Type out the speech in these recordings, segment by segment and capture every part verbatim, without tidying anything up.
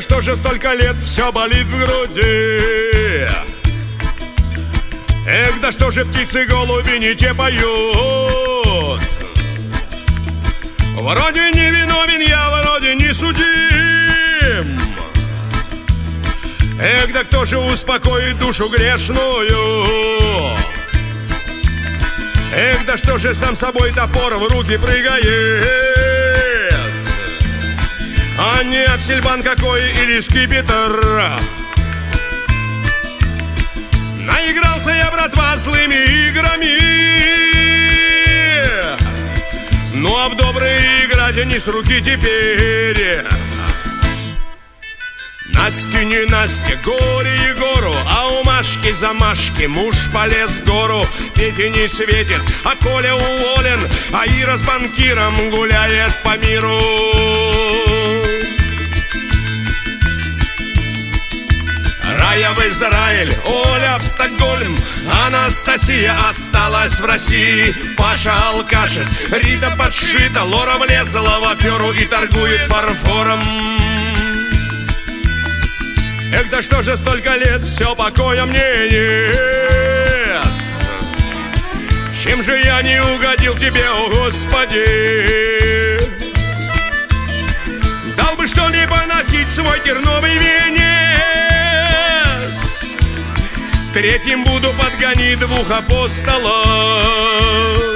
да что же столько лет все болит в груди? Эх, да что же птицы голуби не те поют? Вроде не виновен я, вроде не судим. Эх, да кто же успокоит душу грешную? Эх, да что же сам собой топор в руки прыгает? А не Аксельбан какой или скипетр? Наигрался я, братва, злыми играми. Ну а в добрые играть не с руки теперь. Насте не Насте, горе Егору, а у Машки замашки муж полез в гору. Пете не светит, а Коля уволен, а Ира с банкиром гуляет по миру. Рая в Израиль, Оля в Стокгольм, Анастасия осталась в России. Паша алкашит, Рита подшита, Лора влезла в аферу и торгует фарфором. Эх, да что же столько лет, все покоя мне нет. Чем же я не угодил тебе, о Господи? Дал бы что-либо носить свой терновый венец. Третьим буду подгонить двух апостолов.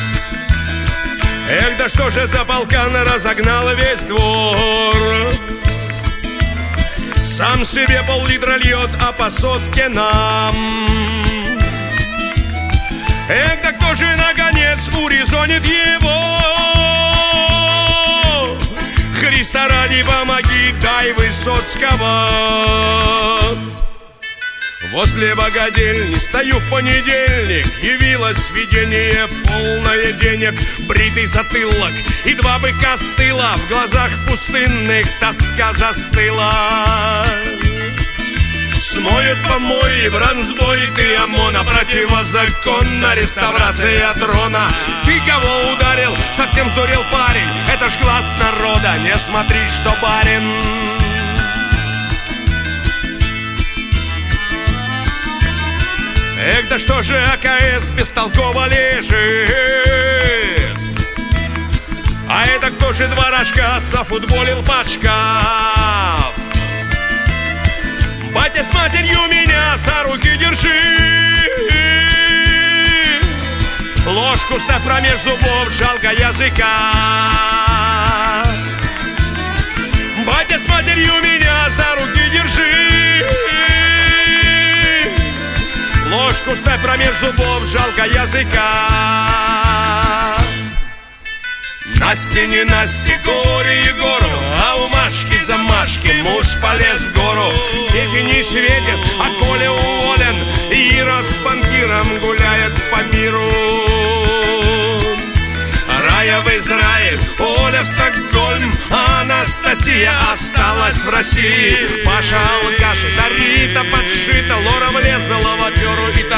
Эх, да что же за полкан разогнал весь двор. Сам себе пол-литра льет, а по сотке нам. Эх, да кто же наконец урезонит его? Христа ради помоги, дай Высоцкого. Возле богадельни стою в понедельник. Явилось видение полное денег. Бритый затылок и два быка с тыла. В глазах пустынных тоска застыла. Смоет помои, бронзбой ты ОМОНа. Противозаконна реставрация трона. Ты кого ударил? Совсем сдурел парень. Это ж глаз народа, не смотри, что барин. Эх, да что же АКС бестолково лежит? А это кто же два рожка зафутболил под шкаф? Батя с матерью меня за руки держи. Ложку ставь промеж зубов, жалко языка. Батя с матерью меня за руки держи. Ложку ставь промеж зубов, жалко языка. Насте не Насте, горе Егору, а у Машки замашки муж полез в гору. Пете не светит, а Коля уволен, и Ира с банкиром гуляет по миру. Рая в Израиль, Оля в Стокгольм, а Анастасия осталась в России. Паша алкашит, а Рита подшита, Лора влезла в аферу и